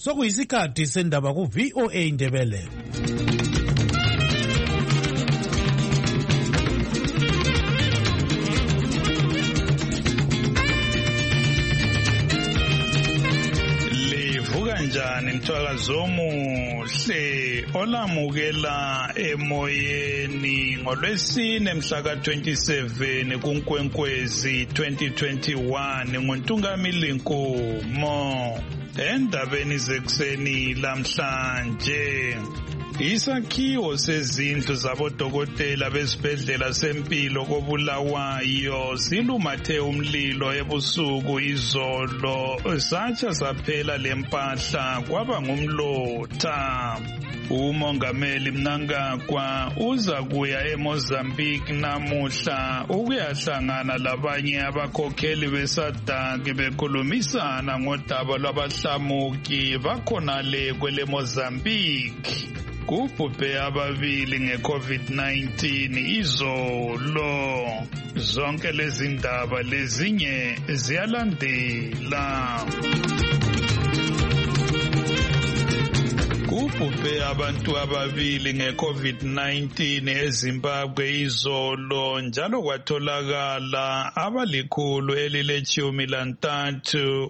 sokuyisikhathi sendaba ku-VOA Indebele. Njani mthwakazo omuhle olamukela emoyeni ngolwesine mhla ka-27 kuNkwenkwezi 2021 nguNtungamili Nkomo. Endabeni zekuseni lamhlanje, isakhiwo sezindlu zabodokotela besibhedlela sempilo koBulawayo silumathe umlilo ebusuku izolo, satsha saphela lempahla kwaba ngumlotha. Umongameli Mnangagwa uza kuya eMozambique namuhla ukuyahlangana labanye abakhokheli beSADC bekhulumisana ngodaba lwabahlamuki bakhonale kwele Mozambique. Kubhubhe ababili nge-COVID-19 izolo. Zonke lezi ndaba lezinye ziyalandela. Kubhubhe abantu ababili nge-COVID-19 eZimbabwe izolo, njalo kwatholakala abali113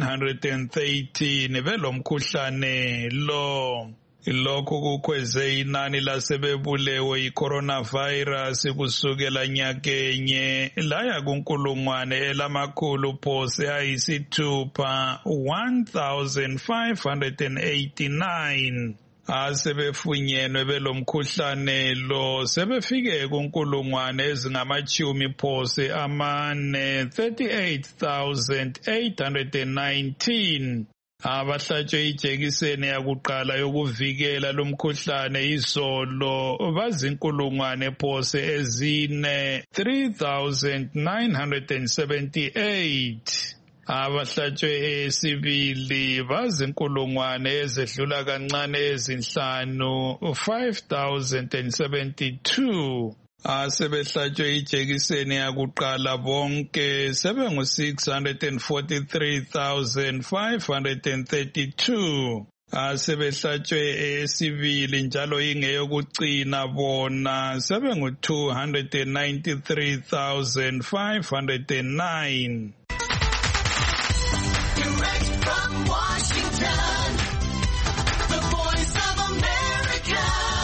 113 belomkhuhlane lo. Lokhu kukhweze inani lasebebulewe i-coronavirus kusukela nyakenye laya ku6,6 1,589. Asebefunyenwe belomkhuhlane lo sebefike ku4,819. 38,819. Abahlatshwe ijekiseni yakuqala yokuvikela lomkhuhlane izolo bazi4,4 3,978. Abahlatshwe esibili bazi5,000 kancane ezinhlanu 5,072. Asebehlatshwe ijekiseni yakuqala bonke sebengu643,532. Asebehlatshwe esibili njalo ingeyokucina bona sebengu293,509. Direct from Washington, the Voice of America,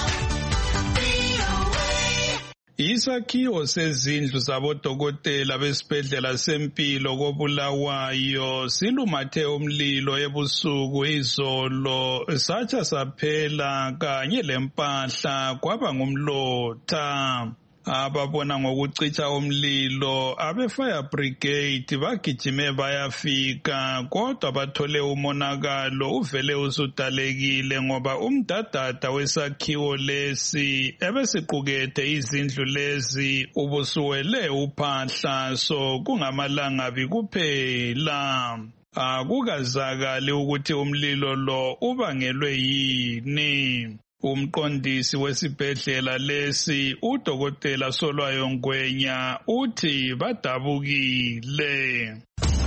VOA. Isakhiwo sezindlu zabodokotela besibhedlela sempilo koBulawayo silumathe umlilo ebusuku izolo, satsha saphela kanye lempahla kwaba ngumlotha. Ababona ngokucitsha umlilo abe-fire brigade bagijime bayafika, kodwa bathole umonakalo uvele usudalekile ngoba umdadada wesakhiwo lesi ebesiqukethe izindlu lezi ubusuwele uphahla, so kungamalangabi kuphela. Akukazakali ukuthi umlilo lo ubangelwe yini. Umqondisi wesibhedlela lesi uDokotela Solwayo Ngwenya uthi badabukile.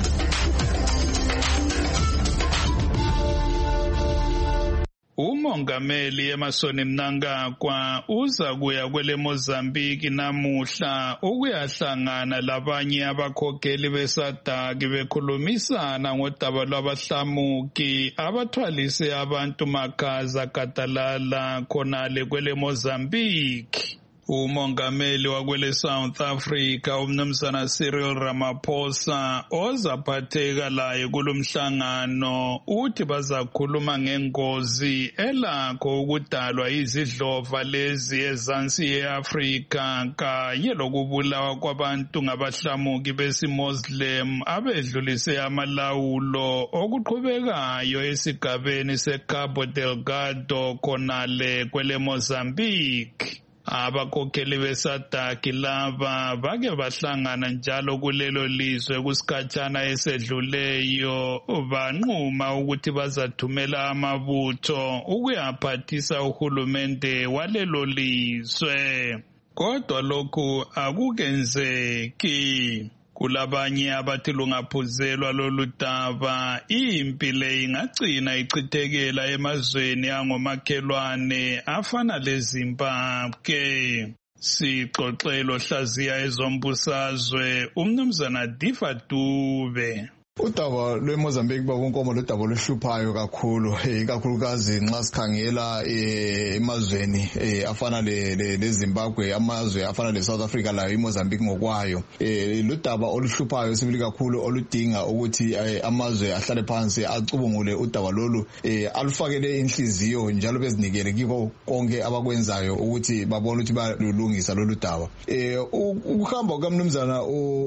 Umongameli Emmerson Mnangagwa uza kuya kwele Mozambique namuhla ukuyahlangana labanye abakhokheli beSADC bekhulumisana ngodaba lwabahlamuki abathwalise abantu makhaza gadalala khonale kwele Mozambique. Umongameli wakwele South Africa umnumzana Cyril Ramaphosa ozaphatheka laye kulomhlangano uthi bazakhuluma ngengozi elakho ukudalwa izidlova lezi ezansi eAfrika kanye lokubulawa kwabantu ngabahlamuki besiMuslim abedlulise amalawulo okuqhubekayo esigabeni seCabo Delgado khonale kwele Mozambique. Abakhokheli beSADC laba bake bahlangana njalo kulelo lizwe kusikhatshana esedluleyo, banquma ukuthi bazathumela amabutho ukuyaphathisa uhulumende walelo lizwe. Kodwa lokhu akukenzeki. Kulabanye abathi lungaphuzelwa lolu daba impi le ingagcina ichithekela emazweni angomakhelwane afana leZimbabwe. Sixoxelo hlaziya ezombusazwe umnumzana Difa Dube. Udaba lweMozambique babonkomo lodaba oluhluphayo kakhulu ikakhulukazi nxa sikhangela emazweni afana leZimbabwe amazwe afana leSouth Africa layo iMozambique ngokwayo ludaba oluhluphayo sibili kakhulu oludinga ukuthi amazwe ahlale phansi acubungule udaba lolu alufakele inhliziyo njalo bezinikele kiko konke abakwenzayo ukuthi babone ukuthi balulungisa lolu daba ukuhamba kaMnumzana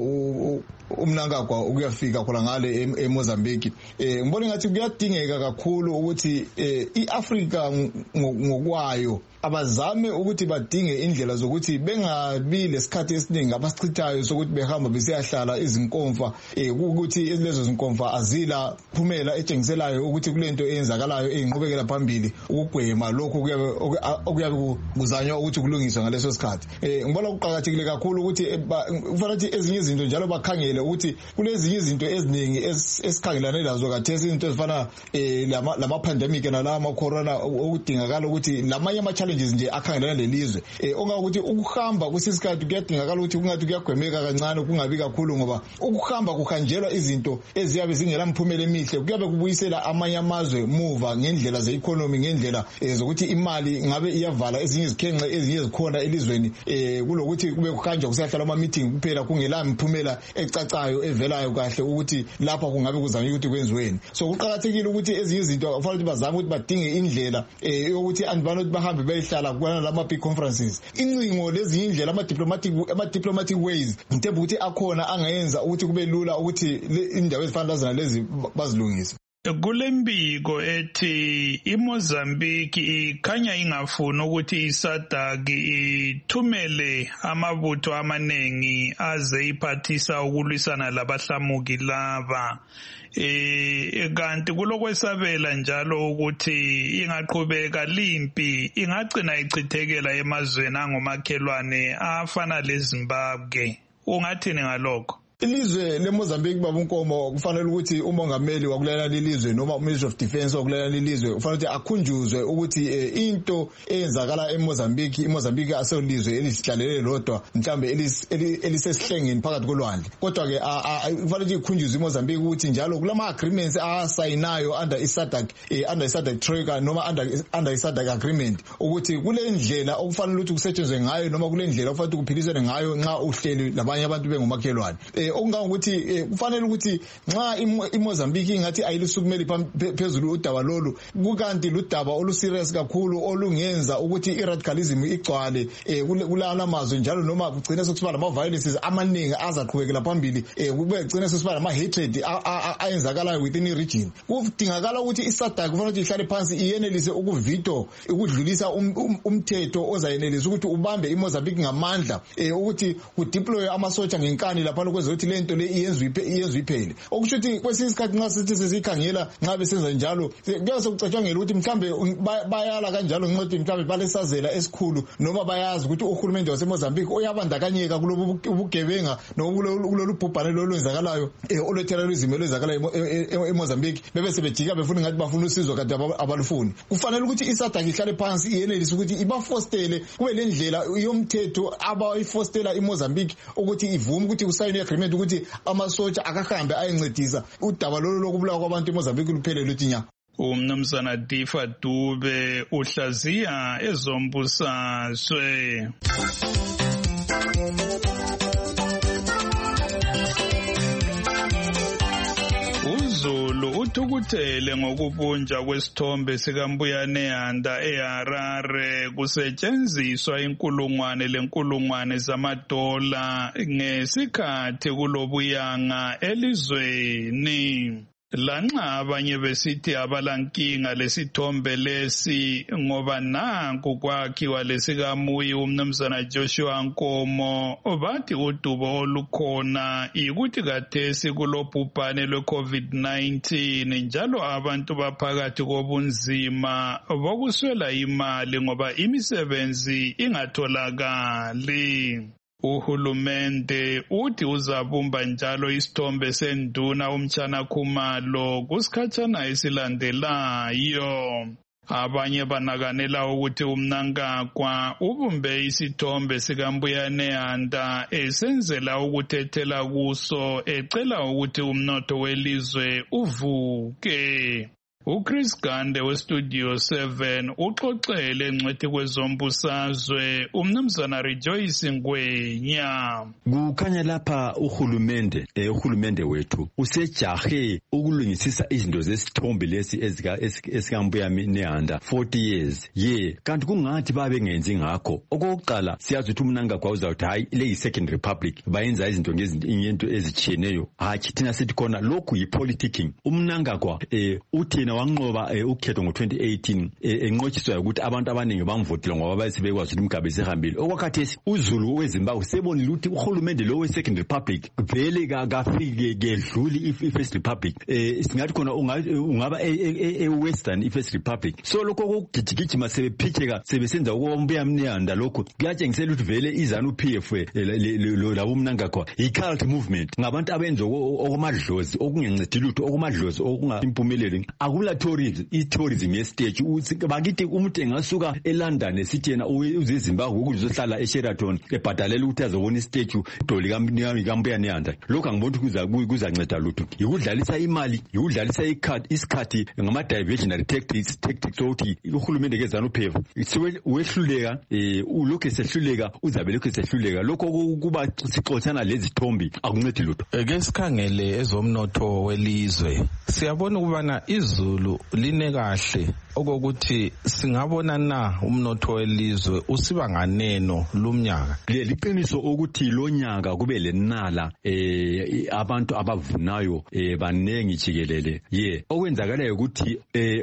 uMnangagwa ukuyafika khona ngale eMozambique ngibona ngathi kuyadingeka kakhulu ukuthi iAfrica ngokwayo abazame ukuthi badinge indlela zokuthi bengabi lesikhathi esiningi abasichithayo sokuthi behamba besiyahlala izinkomfa ukuthi lezo zinkomfa azila phumela etshengiselayo ukuthi kulento eyenzakalayo enqhubekela phambili ukugwema lokho okuyabe kuzanywa ukuthi kulungiswe ngaleso sikhathi ngibona kuqhakathekile kakhulu ukuthi kufanele ezinye izinto njalo bakhangele ukuthi kulezinye izinto eziningi esikhangelane lazo kathesi izinto ezifana lama pandemic nalama corona okudingakala ukuthi lamanye ama nje akhangelana lelizwe ongakuthi ukuhamba kusisikhathi kuyadingakala ukuthi kungathi kuyagwemeka kancane kungabi kakhulu ngoba ukuhamba kuhanjelwa izinto eziyabe zingela mphumela emihle kuyabe kubuyisela amanye amazwe muva ngendlela ze-economy ngendlela zokuthi imali ngabe iyavala ezinye izikhenxe ezinye zikhona elizweni kulokuthi kube kuhanjwa kusahlala ama-meeting kuphela kungela mphumela ecacayo evelayo kahle ukuthi lapha kungabe kuzanywa ukuthi kwenziweni so kuqakathekile ukuthi ezinye izinto kufanele ukuthi bazame ukuthi badinge indlela yokuthi andibana ukuthi bahambe behlala kwana lama big conferences incingo lezinye indlela ama-diplomatic ways ngithemba ukuthi akhona angayenza ukuthi kube lula ukuthi indawo ezifana zona lezi bazilungise. Kulembiko ethi iMozambique ikhanya ingafuni ukuthi iSADC ithumele amabutho amanengi aze iphathisa ukulwisana labahlamuki laba kanti kulokwesabela njalo ukuthi ingaqhubeka limpi ingagcina ichithekela emazweni angomakhelwane afana leZimbabwe. Ungathini ngalokho? Ilizwe leMozambique babunkomo kufanele ukuthi umongameli wakulana lelizwe noma uMinister of Defense wakulana lelizwe kufanele ukuthi akhunjuzwe ukuthi into eyenzakala iMozambique asolizwe elisihlalele lodwa mhlambe elisesihlengeni phakathi kolwandle kodwa ke kufanele ukuthi ikhunjuzwe iMozambique ukuthi njalo kulama agreements asayinayo under iSADC Troika noma under iSADC agreement ukuthi kule ndlela okufanele ukuthi kusetshenzwe ngayo noma kule ndlela okufanele kuphiliswe ngayo nxa uhleli labanye abantu bengumakhelwane okungangokuthi kufanele ukuthi nxa iMozambique ingathi ayilisukumeli phezulu udaba lolu kukanti ludaba oluserious kakhulu olungenza ukuthi iradicalism igcwale kulana amazwe njalo noma kugcina sokusiba lama violences amaningi azaqhubekela phambili kube kugcina sokusiba lama hatred ayenzakalayo within i-region kudingakala ukuthi iSADC kufanele ukuthi ihlale phansi iyenelise ukuvito ukudlulisa umthetho ozayenelisa ukuthi ubambe iMozambique ngamandla ukuthi kudeploy amasotsha ngenkani lapha ukuthi lento le iyenzwe iphele okusho ukuthi kwesinye isikhathi nxa sithi sesikhangela nxa besenza njalo kuyabe sekucatshangela ukuthi mhlambe bayala kanjalo nxa mhlambe balesazela esikhulu noma bayazi ukuthi uhulumende waseMozambique uyabandakanyeka kulobu ubugebenga noma kulolu bhubhane lolwenzakalayo oloterrorism olwenzakalayo eMozambique bebe sebejika befuna ngathi bafuna usizo kanti abalufuni kufanele ukuthi iSADC ihlale phansi iyenelise ukuthi ibafostele kube le ndlela yomthetho abayifostela iMozambique ukuthi ivume ukuthi usayine agreement ukuthi amasotsha akahambe ayencedisa udaba lolu lokubulawa kwabantu eMozambique luphele luthi nya. Umnumzana Difa Dube uhlaziya ezombusazwe. uZulu uthukuthele ngokubunjwa kwesithombe sikaMbuyane Yanda eHarare kusetshenziswa inkulungwane zamadola ngesikhathi kulobuyanga elizweni. Lanxa abanye besithi abalankinga lesithombe lesi ngoba nanku kwakhiwa lesikaMuyi umnumzana Joshua Nkomo bathi udubo olukhona ikuthi kathesi kulobhubhane lwe-COVID-19 njalo abantu baphakathi kobunzima bokuswela imali ngoba imisebenzi ingatholakali. Uhulumende uthi uzabumba njalo isithombe senduna uMtshana Khumalo kusikhatshana esilandelayo. Abanye banakanela ukuthi uMnangagwa ubumbe isithombe sikaMbuyane Yanda esenzela ukuthethela kuso ecela ukuthi umnotho welizwe uvuke. uChris Gande weStudio 7 uxoxele engcwethi kwezombusazwe uMnumzana Rejoice Ngwenya. Kukhanya lapha uhulumende wethu usejahe ukulungisisa izinto zesithombe lesi esikaMbuyane Yanda 40 years. Kanti kungathi babengenzi ngakho. Okokuqala siyazi ukuthi uMnangagwa uzawuthi hayi le yi-Second Republic bayenza izinto ngento ezitshiyeneyo. Hayi thina sithi khona lokhu yi-politicking. uMnangagwa uthina wanqoba ukhetho ngo-2018 enqotshiswa ukuthi abantu abaningi bamvotela ngoba bayesebekwazi ukuthi Mugabe sehambile. Okwakhathesi uZulu weZimbabwe sebonile ukuthi uhulumende lo we-Second Republic vele kafike kedluli i-First Republic. Singathi khona ungaba e-Western i-First Republic. So lokho kokugijigijima sebephitheka sebesenza uMbuyane Yanda lokho kuyatshengisela ukuthi vele iZANU-PF labo uMnangagwa i-cult movement ngabantu abenza okumadlozi okungencedi lutho okumadlozi okungaimpumeleli. Akula tourism yestage bakithi umuntu engasuka eLondon esithi yena uze eZimbabwe ukuzohlala eSheraton ebhadalela ukuthi azobona istage udoli kaMbuyane Yanda. Lokho angiboni ukuthi kuzanceda lutho. Yikudlalisa imali, yikudlalisa isikhathi ngama diversionary tactics ukuthi uhulumende keZANU-PF wehluleka ulokho esehluleka uzabe lokho esehluleka. Lokho kuba sixoxana lezi thombi akuncedi lutho. Ke sikhangele ezomnotho welizwe siyabona ukubana izulu line kahle okokuthi singabona na umnotho welizwe usiba nganeno lumnyaka. Liqiniso ukuthi lo nyaka kube lenala abantu abavunayo banengi jikelele. Okwenzakalayo ukuthi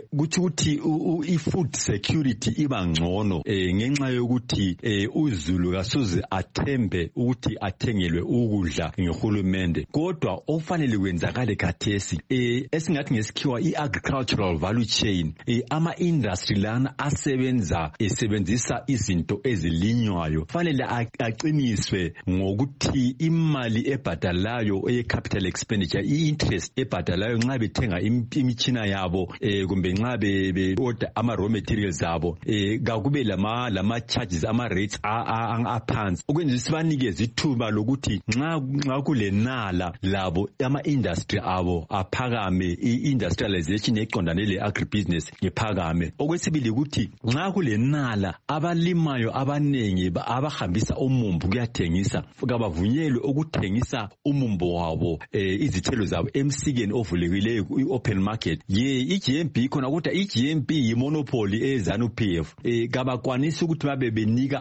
ukuthi i-food security iba ngcono ngenxa yokuthi uZulu kasoze athembe ukuthi athengelwe ukudla ngehulumende. Kodwa okufanele kwenzakale khathesi esingathi ngesikhiwa i-agricultural value chain ama-industry lana esebenzisa izinto ezilinywayo fanele aqiniswe ngokuthi imali ebhadalayo eye-capital expenditure i-interest ebhadalayo nxa bethenga imitshina yabo kumbe nxa be-order ama-raw materials abo kakube lama-charges ama-rates aphansi ukwenza sibanikeze ithuba lokuthi nxa kulenala labo ama-industry abo aphakame i-industrialization eqondane le-agribusiness ngephakame. Okwesibili ukuthi nxa kulenala abalimayo abanengi abahambisa umumbu kuyathengisa kabavunyelwe ukuthengisa umumbu wabo izithelo zabo emsikeni ovulekileyo i-open market. I-GMB khona ukuthi i-GMB yi-monopoly eZANU-PF kabakwanisi ukuthi babe benika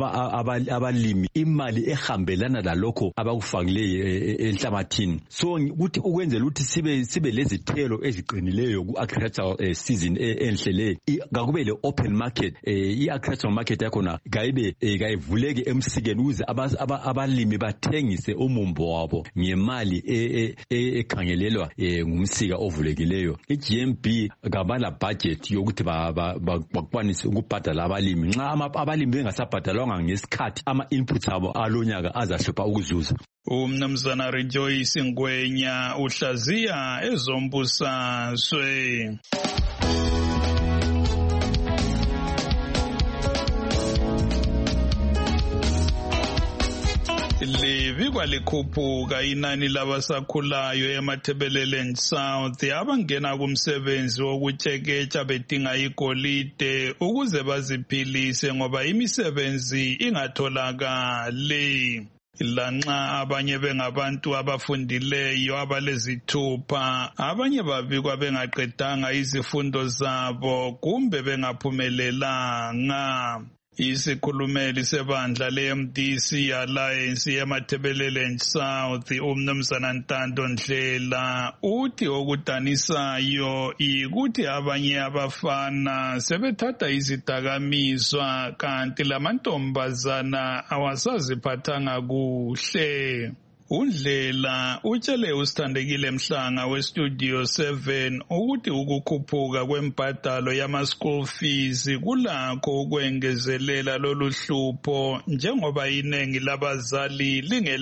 abalimi imali ehambelana lalokho abakufakileyo enhlabathini. So ukuthi ukwenzela ukuthi sibe lezithelo eziqinileyo ku-agricultural season enhle kakube le open market i-agricultural market yakhona kayivuleke emsikeni ukuze abalimi bathengise umumbo wabo ngemali ekhangelelwa ngumsika ovulekileyo. I-GMB kabala budget yokuthi bakwanise ukubhadala abalimi. Nxa abalimi bengasabhadalwanga ngesikhathi ama-inputs abo alonyaka azahlupha ukuzuza. uMnumzana Rejoice Ngwenya uhlaziya ezombusazwe. Libikwa likhuphuka inani labasakhulayo eMatabeleland South abangena kumsebenzi wokutsheketsha bedinga igolide ukuze baziphilise ngoba imisebenzi ingatholakali. Lanxa abanye bengabantu abafundileyo abalezithupha, abanye babikwa bengaqedanga izifundo zabo kumbe bengaphumelelanga. Isikhulumeli sebandla le-MDC Alliance yeMatabeleland South uMnumzana Ntando Ndlela uthi okudanisayo ikuthi abanye abafana sebethatha izidakamizwa kanti lamantombazana awasaziphathanga kuhle. uNdlela utshele uSithandekile Mhlanga weStudio 7 ukuthi ukukhuphuka kwembadalo yama-school fees kulakho ukwengezelela lolu hlupho njengoba iningi labazali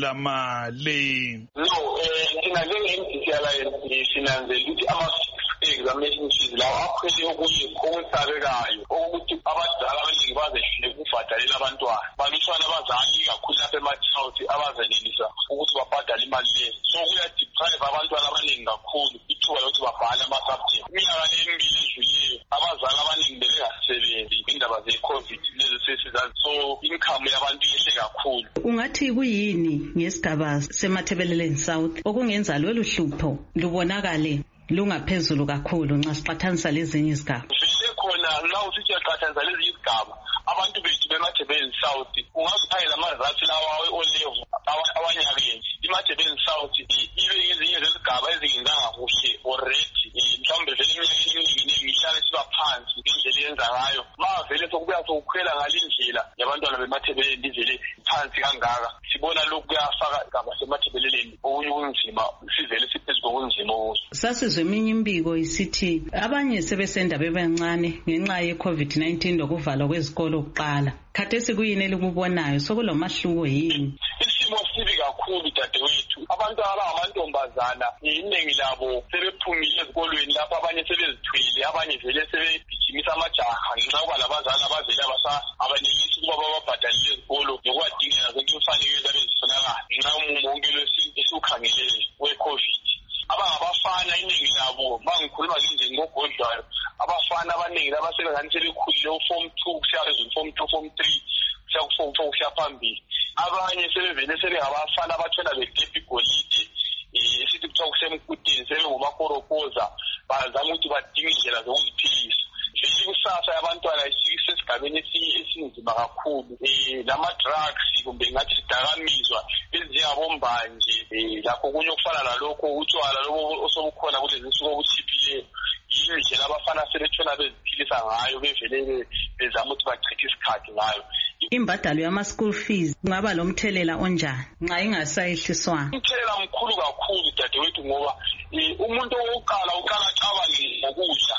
lingelamali. No, thina njenge-MDC Alliance sinanzela ukuthi examination fees lawo akhwele okusabekayo ukuthi abadala abaningi bazehlule ukubhadalela abantwana balutshwana abazali kakhulu lapha ema-south abazenelisa ukuthi babhadale imali leyo, so kuyadeprive abantwana abaningi kakhulu ithuba lokuthi babhale ama-subject. Iminyaka emibili edlulileyo abazali abaningi bebengasebenzi indaba ze-COVID lezi sesizazi, so income yabantu yehle kakhulu. Ungathi kuyini ngesigaba seMathebeleleni South okungenza lolu hlupho lubonakale lungaphezulu kakhulu nxa siqathanisa lezinye izigaba? Vele khona nxa usithi uyaqathanisa lezinye izigaba abantu bethu beMathebeleleni South ungaziphayela amazathu lawa o-level awanyakeni. iMathebeleleni South ibe ngezinye zezigaba ezingenzanga kuhle already, mhlawumbe vele iminyaka eminingi ihlale siba phansi ngendlela eyenza ngayo. Ma vele sokubuya sokukhwela ngale ndlela yabantwana beMathebeleleni ivele phansi kangaka, sibona lokhu kuyafaka igaba seMathebeleleni okunye ubunzima, sivele siphezu kobunzima obuso. Sasizwe eminye imbiko isithi abanye sebesenda bebancane ngenxa ye-COVID-19 lokuvalwa kwezikolo kuqala. Khathesi kuyini elikubonayo, sokulomahluko yini? Isimo sibi kakhulu dadewethu. Abantu abangamantombazana iningi labo sebephumile ezikolweni lapho, abanye sebezithwele, abanye vele sebegijimisa amajaha ngenxa yokuba labazali abavele abanelisi ukuba bababhadalele ezikolo nokubadingela zonke imfanelo ezifunakala ngenxa yomumo wonke esiwukhangeleyo we-COVID. Abangabafana iningi labo mangikhuluma nje ngogodlayo, abafana abaningi labasebengani sebekhulile u-form 2 kusiya phezulu, form 2 form 3 kusiya ku-form 4 kusiya phambili. Abanye sebevele sebengabafana abathwala begebha igolide esithi kuthiwa kusemkuteni, sebengumakorokoza bazama ukuthi badinga indlela zokuziphilisa. Vele ikusasa yabantwana isesigabeni esinzima kakhulu. Lama-drugs kumbe ngathi zidakamizwa ezinjengabombanje, lakho okunye okufana lalokho utshwala lobo osobukhona kulezi nsuku obuchiphileyo, indlela abafana sebetshona beziphilisa ngayo, bevele bezama ukuthi bachithe isikhathi ngayo. Imbadalo yama-school fees kungaba lomthelela onjani nxa ingasayehliswanga? Umthelela mkhulu kakhulu dadewethu, ngoba umuntu owokuqala uqala acabange ngokudla.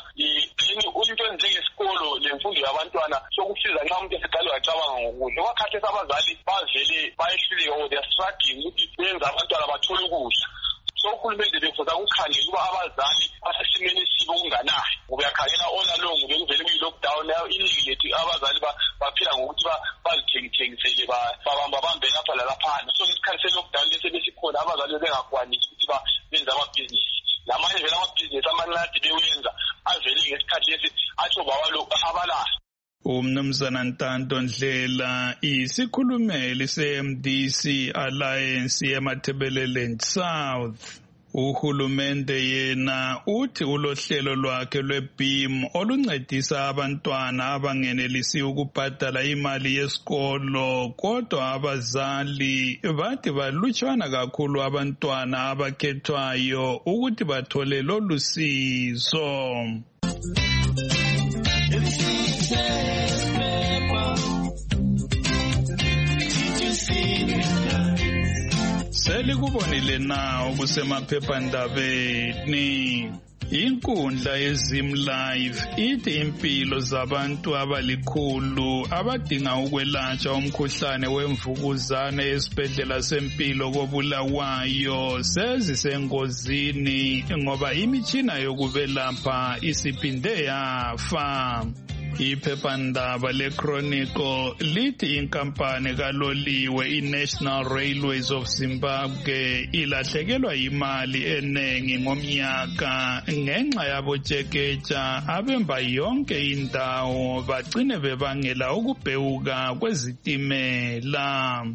Into njengesikolo lemfundo yabantwana sokusiza nxa umuntu eseqale wacabanga ngokudla. Okwakhathesi abazali bavele bayehluleka or they are struggling ukuthi benze abantwana bathole ukudla. So uhulumende bekuza kukhangela ukuba abazali basesimeni esibi okunganayo. Uyakhangela all along bekuvele kuyi-lockdown, iningi lethu abazali baphila ngokuthi bazithengisele babambe lapha lalaphana. So ngesikhathi se-lockdown lesi besikhona abazali bengakwanisi ukuthi benze amabhizinisi. Lamanye vele amabhizinisi amancane bewenza avele ngesikhathi lesi atsho abalayo. Umnumzana Ntanto Ndlela isikhulumeli se-MDC Alliance yeMathebeleleni South. Uhulumende yena uthi ulohlelo lwakhe lwe-BEAM oluncedisa abantwana abangenelisi ukubhadala imali yesikolo, kodwa abazali bathi balutshwana kakhulu abantwana abakhethwayo ukuthi bathole lolu sizo. Selikubonile na okusemaphephandabeni. Inkundla yeZim Live ithi impilo zabantu abalikhulu abadinga ukwelatshwa umkhuhlane wemvukuzane esibhedlela sempilo koBulawayo sezisengozini ngoba imitshina yokubelapha isiphinde yafa. Iphephandaba leChronicle lithi inkampani kaloliwe iNational Railways of Zimbabwe ilahlekelwa imali enengi ngomnyaka ngenxa yabotsheketsha abemba yonke indawo bagcine bebangela ukubhewuka kwezitimela.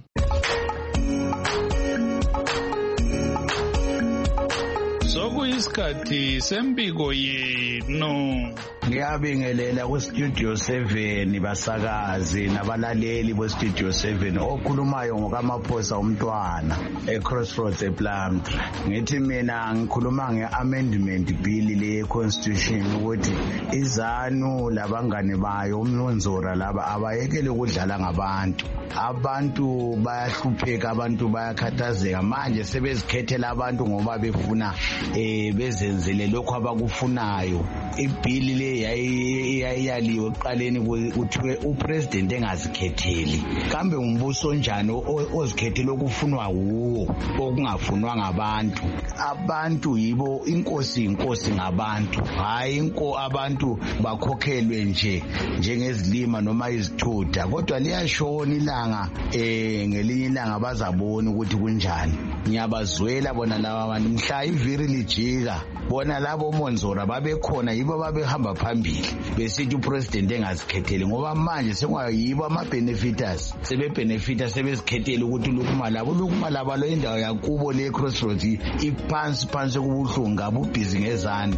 Sokuyisikhathi sempiko yenu. ngiyabingelela ku-Studio 7 basakazi nabalaleli be-Studio 7 okhulumayo ngokaMaphosa umntwana e-Crossroads ePlumtree. Ngithi mina ngikhuluma nge-amendment bill le-constitution ukuthi iZANU labangane bayo umNonzora laba abayekele ukudlala ngabantu. Abantu bayahlupheka, abantu bayakhathazeka manje sebezikhethela abantu ngoba befuna bezenzele lokho abakufunayo. Ibhili le yayiyaliwe ekuqaleni kuthiwe upresident engazikhetheli. Kambe umbuso njani ozikhethela okufunwa wuwo okungafunwa ngabantu? Abantu yibo inkosi ngabantu, hayi abantu bakhokhelwe njengezilima noma izithutha. Kodwa liyashona ilanga ngelinye ilanga bazabona ukuthi kunjani. Ngiyabazwela bona laba abantu mhla iviri lijika bona labo Monzora babekhona yibo babehamba phambili besithi upresident engazikhetheli ngoba manje sengayibo ama-benefiters sebebenefita sebezikhethela ukuthi lokuma labo lo indawo yakubo le Crossroads iphansi kubuhlungu ngabe ubhizi ngezani.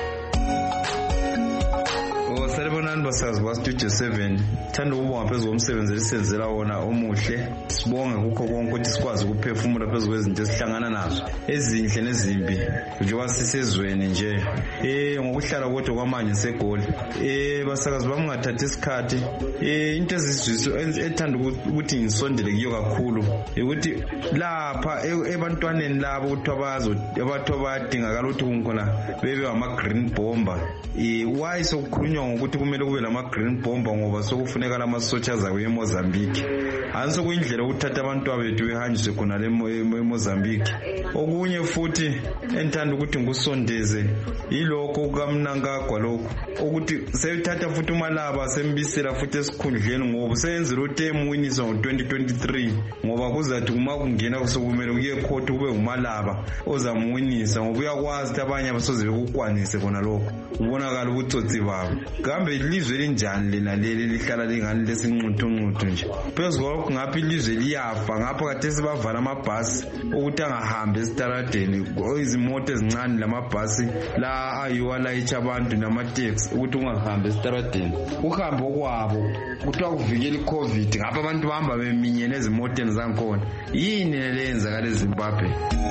Salibonani basazi ba-Studio 7, thanda ukubonga phezu komsebenzi elisenzela wona omuhle. Sibonge kukho konke ukuthi sikwazi ukuphefumula phezu kwezinto esihlangana nazo ezinhle nezimbi njengoba sisezweni nje ngokuhlala kodwa kwamanje segoli. Basakazi bami ngathatha isikhathi into ezizwiso ethanda ukuthi ngisondele kiyo kakhulu ukuthi lapha ebantwaneni labo ukuthi abathu abadingakala ukuthi kunkhona bebe ama-green bomber. Why sokukhulunywa ngokuthi kumele kube lama-green bomber ngoba sokufuneka lama-soldiers akwe eMozambique? Anso kuyindlela ukuthatha abantu abethu behanjiswe khona eMozambique. Okunye futhi enthanda ukuthi ngikusondeze yilokho kukaMnangagwa lokho ukuthi seyithatha futhi uMalaba sembisela futhi esikhundleni ngoba seyenzela uTem winisa ngo-2023 ngoba kuzathi uma kungena kusokumele kuye court kube uMalaba ozamwinisa ngoba uyakwazi ukuthi abanye abasoze bekukwanise khona lokho. Ubonakala ubutsotsi babo. Kambe ilizwe linjani lena leli lihlala lingani lesinquthu nje. Phezu kwalokho ngapha ilizwe liyafa ngapha kade sibavala amabhasi ukuthi angahambi esitaradeni izimoto ezincane lamabhasi la ayiwa layitsha abantu namateksi ukuthi ungahambi esitaradeni. Uhambo kwabo kuthiwa kuvikela iCovid ngapha abantu bahamba beminyene ezimoteni zankhona. Yini leyenzakala eZimbabwe?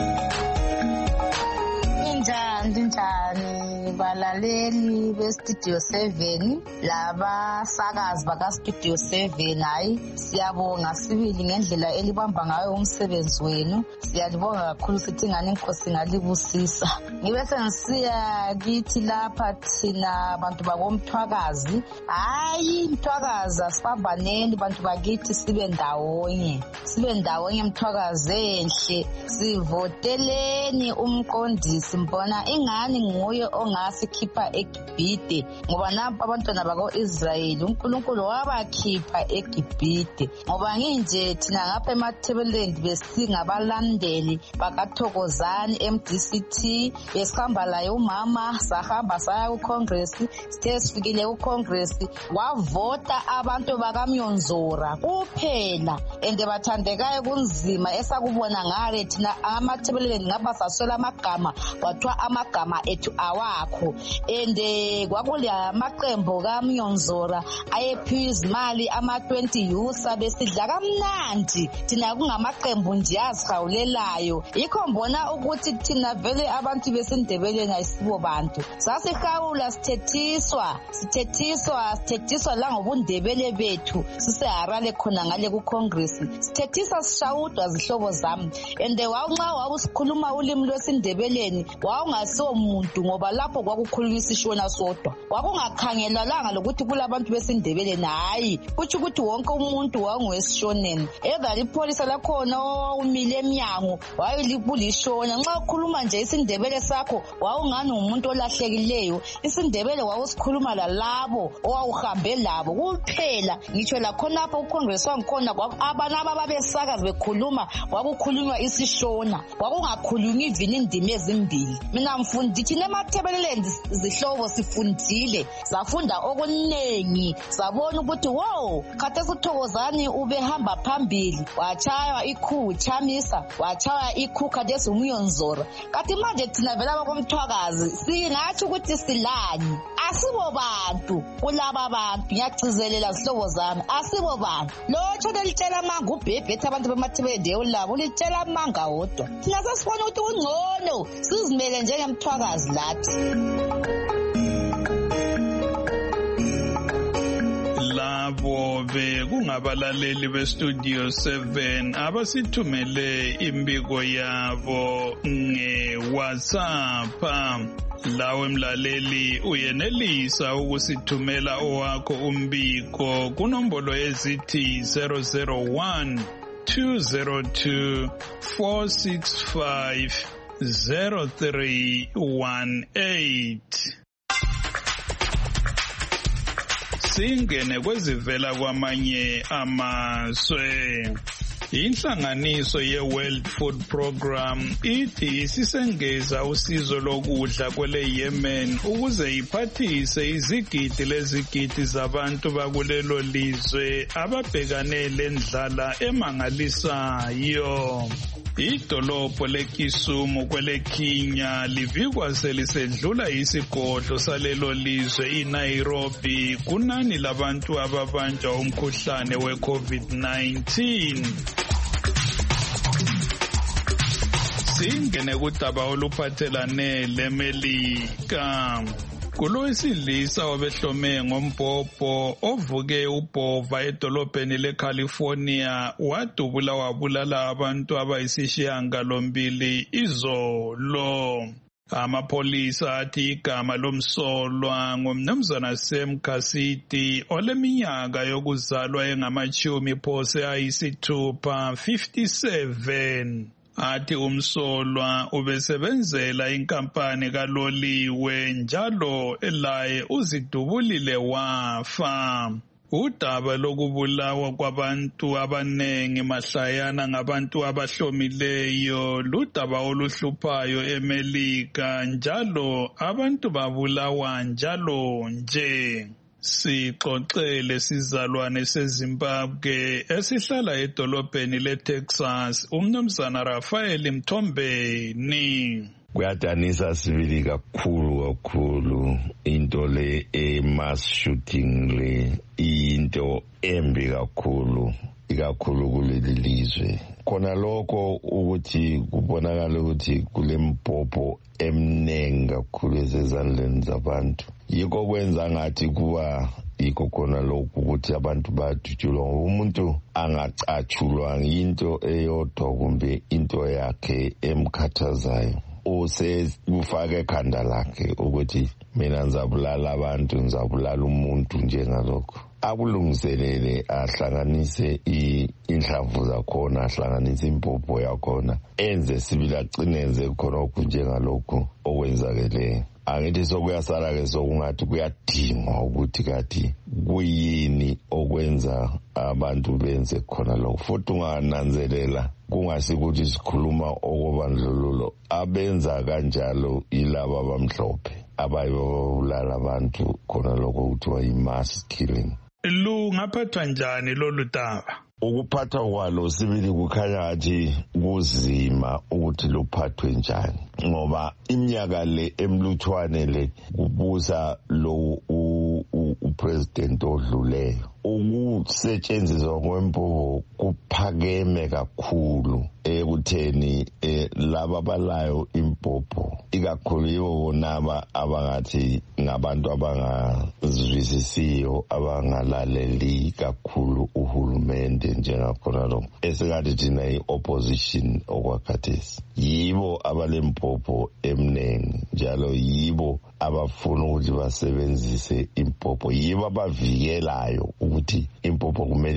Njani balaleli be-Studio 7 labasakazi baka-Studio 7, hayi siyabonga sibili ngendlela elibamba ngayo umsebenzi wenu. Siyalibonga kakhulu sithi ngani inkosi ngalibusisa. Ngibe sengisiya kithi lapha thina bantu bakoMthwakazi, hayi Mthwakazi asibambaneni bantu bakithi sibe ndawonye Mthwakazi enhle, sivoteleni umqondisi. Mbona ingani nguye ongasikhipha eGibhite ngoba napha abantwana bako-Israyeli uNkulunkulu wabakhipha eGibhite. Ngoba nginje thina ngapha eMathebeleni besingabalandeli bakaThokozani MDCT, besihamba laye umama sahamba saya kuCongress, sithe sifikile kuCongress wavota abantu bakaMyonzora kuphela and bathandekayo kunzima esakubona ngale thina amathebeleni ngapha saswela amagama kwathiwa amagama ethu awakho and kwakule amaqembu kaMyonzora ayephiwa izimali ama-20 yusa besidla kamnandi thina kungamaqembu nje azihawulelayo. Yikho mbona ukuthi thina vele abantu besindebeleni ayisibo bantu sasihawula sithethiswa la ngobundebele bethu siseharale khona ngale kuCongress sithethisa sishawudwa zihlobo zami and wawunxa wawusikhuluma ulimi lwesindebeleni wawungasiwo muntu ngoba lapho kwakukhulunywa isishona sodwa kwakungakhangelelanga lokuthi kulabantu besindebeleni, hayi kuthi ukuthi wonke umuntu wawungwesishoneni either ipholisa lakhona owawumile emnyango wayelibulishona. Nxa ukhuluma nje isindebele sakho wawungani umuntu olahlekileyo. Isindebele wawusikhuluma lalabo owawuhambe labo kuphela. Ngitsho lakhonapho uCongress wangikhona abanaba babesakazi bekhuluma kwakukhulunywa isishona kwakungakhulunywa ivini indimi ezimbili. Mina mfundi nemathebeleni zihlobo sifundile safunda okuningi sabona ukuthi wow khathesi uThokozani ubehamba phambili wachaywa ikhu chamisa wachaywa ikhu khathesi uMyonzora. Kanti manje thina vela bakoMthwakazi singathi ukuthi silani asibo bantu kulaba bantu ngiyagcizelela zihlobo zami asibo bantu lo tshona litshela amanga ubhebhe ethi abantu bemathibende ulabo litshela amanga wodwa thina sesibona ukuthi ungcono sizimele njengemthwakazi lathi. Labo bekungabalaleli beStudio 7 abasithumele imbiko yabo ngeWhatsApp. Lawe mlaleli uyenelisa ukusithumela owakho umbiko kunombolo ezithi 001 202 465 0318. Singene kwezivela kwamanye amazwe. Inhlanganiso ye-World Food Program ithi isisengeza usizo lokudla kwele Yemen ukuze iphathise izigidi lezigidi zabantu bakulelo lizwe ababhekane lendlala emangalisayo. Idolobho leKisumu kwele Kenya livikwa selisedlula isigodlo salelo lizwe iNairobi kunani labantu ababanjwa umkhuhlane we-COVID-19. Singene kudaba oluphathelane leMelika. Kulowesilisa obehlome ngombhobho ovuke ubhova edolobheni leCalifornia wadubula wabulala abantu abayisishiyagalombili izolo. Amapolisa athi igama lomsolwa ngumnumzana Sam Cassidy oleminyaka yokuzalwa engamachumi phose ayisithupha 57. Athi umsolwa ubesebenzela inkampani kaloliwe njalo elaye uzidubulile wafa. Udaba lokubulawa kwabantu abanengi mahlayana ngabantu abahlomileyo ludaba oluhluphayo eMelika njalo abantu babulawa njalo nje. Sixoxele sizalwane seZimbabwe esihlala edolobheni leTexas umnumzana Rafael Mthombeni. Kuyadanisa sibili kakhulu into le mass shooting le into embi kakhulu ikakhulu kuleli lizwe. Khona lokho ukuthi kubonakala ukuthi kulembhobho emnengi kakhulu ezandleni zabantu. Yiko kwenza ngathi kuba yiko khona lokho ukuthi abantu badutshulwa umuntu angacatshulwa into eyodwa kumbe into yakhe emkhathazayo. Usefake ekhanda lakhe ukuthi mina ngizabulala abantu ngizabulala umuntu njengalokho. Akulungiselele ahlanganise inhlamvu zakhona ahlanganise impopho yakhona enze sibili acineze khona okunjengalokho okwenzakeleyo. Angithi sokuyasala ke sokungathi kuyadingwa ukuthi kathi kuyini okwenza abantu benze khona lokho. Futhi ungananzelela kungasikuthi sikhuluma okobandlululo abenza kanjalo ilaba abamhlophe abayobulala abantu khona lokho kuthiwa yi-mass killing. Lungaphathwa njani lolu daba? Ukuphathwa kwalo sibili kukhanya ngathi kuzima ukuthi luphathwe njani ngoba iminyaka le emluthwane le kubusa lo upresident odluleyo. Ukusetshenziswa kwempova kuphakeme kakhulu ekutheni laba abalayo impopho ikakhulu yibo bonaba abangathi ngabantu abangazwisisiyo abangalaleli kakhulu uhulumende njengakhona lo esingathi thina i-opposition okwakhathesi. Yibo abalempopho emnengi njalo yibo abafuna ukuthi basebenzise impopho, yibo abavikelayo ukuthi impopho kumele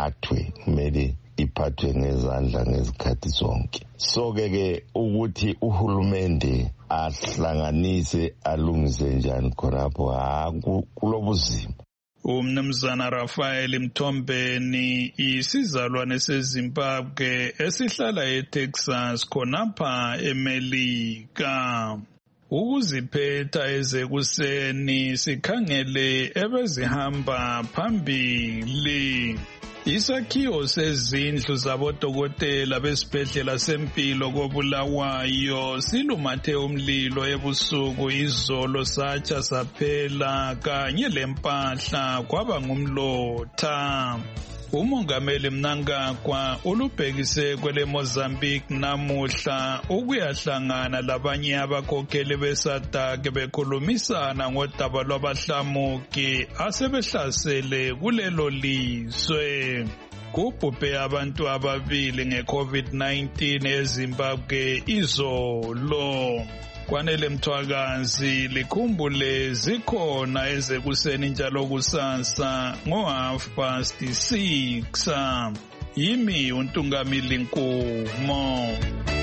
iphathwe ngezandla ngezikhathi zonke. So-ke ukuthi uhulumende ahlanganise alungise njani khonapho kulobuzima. Umnumzana Rafael Mthombeni isizalwane seZimbabwe esihlala eTexas khonapha eMelika. Ukuziphetha ezekuseni sikhangele ebezihamba phambili. Isakhiwo sezindlu zabodokotela besibhedlela sempilo koBulawayo silumathe umlilo ebusuku izolo satsha saphela kanye lempahla kwaba ngumlotha. Umongameli Mnangagwa ulubhekise kwele Mozambique namuhla ukuyahlangana labanye abakhokheli beSADC bekhulumisana ngodaba lwabahlamuki asebehlasele kulelo lizwe. Kubhubhe abantu ababili nge-COVID-19 eZimbabwe izolo. Kwanele Mthwakazi likhumbule zikhona ezekuseni njalo kusasa ngo6:30. Yimi uNtungamili Nkumo.